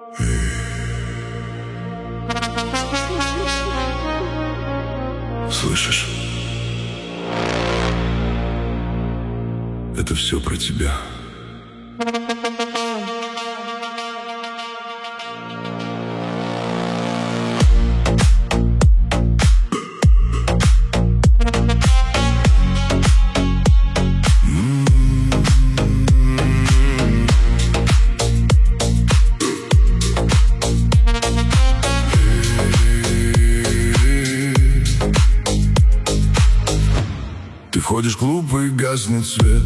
Слышишь? Это все про тебя. Ты ходишь в клуб и гаснет свет.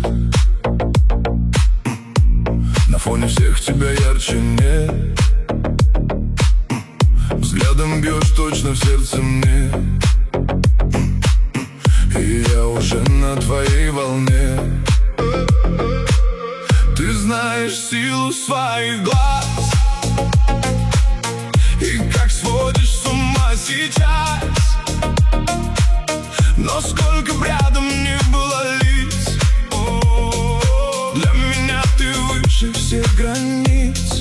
На фоне всех тебя ярче нет. Взглядом бьешь точно в сердце мне. И я уже на твоей волне. Ты знаешь силу своих глаз и как сводишь с ума сейчас. Но сколько б рядом не было лиц, для меня ты выше всех границ.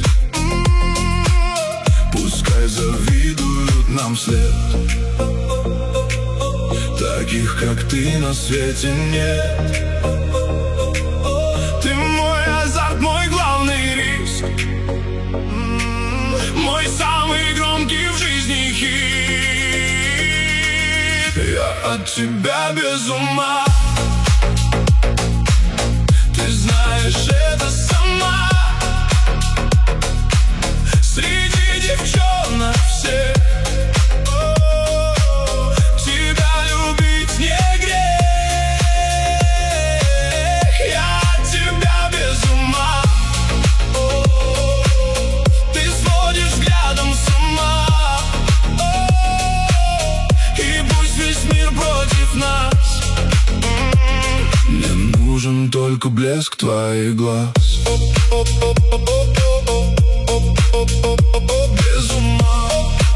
Пускай завидуют нам вслед, таких как ты на свете нет. Ты мой азарт, мой главный риск, мой самый громкий в жизни хит. Я от тебя без ума. Ты знаешь это сама. Среди девчонок всех тебя любить не грех. Я от тебя без ума. Ты сводишь взглядом с ума. Мир против нас. Мне нужен только блеск твоих глаз. Без ума.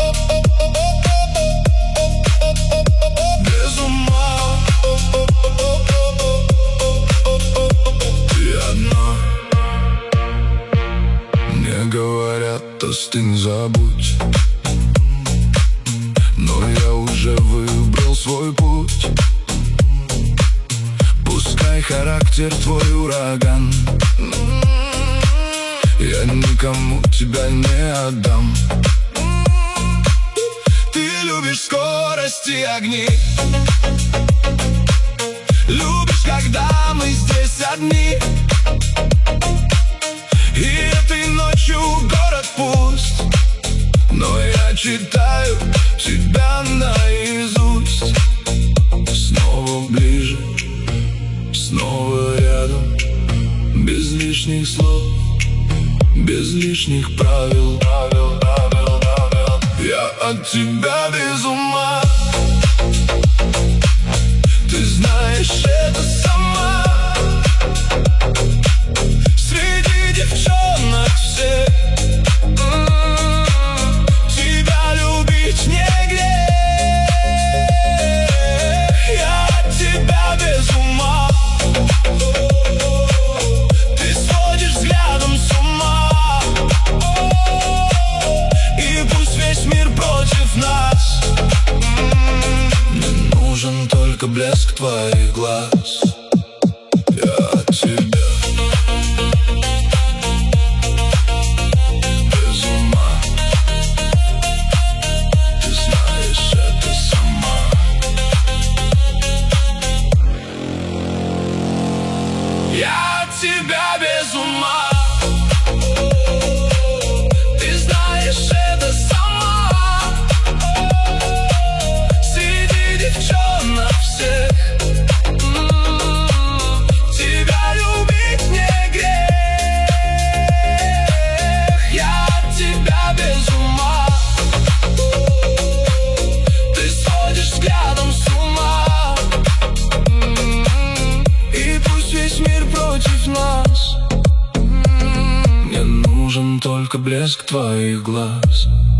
Без ума. Ты одна. Мне говорят, остынь, забудь. Но я уже выбрал свой путь. Пускай характер твой ураган, я никому тебя не отдам. Ты любишь скорость и огни, любишь, когда мы здесь одни. И этой ночью город пуст, но я читаю тебя наизусть. Снова ближе, снова рядом, без лишних слов, без лишних правил. Я от тебя без ума. Ты знаешь это сама. Среди девчонок всех тебя любить не грех. Я от тебя без ума. Ты сводишь взглядом с ума. И пусть весь мир против нас. Мне нужен только блеск твоих глаз. Я от тебя. Я от тебя без ума. Ты знаешь это сама. Среди девчонок всех тебя любить не грех. Я от тебя без ума. Ты сводишь взглядом с ума. И пусть весь мир против нас. Мне нужен только блеск твоих глаз.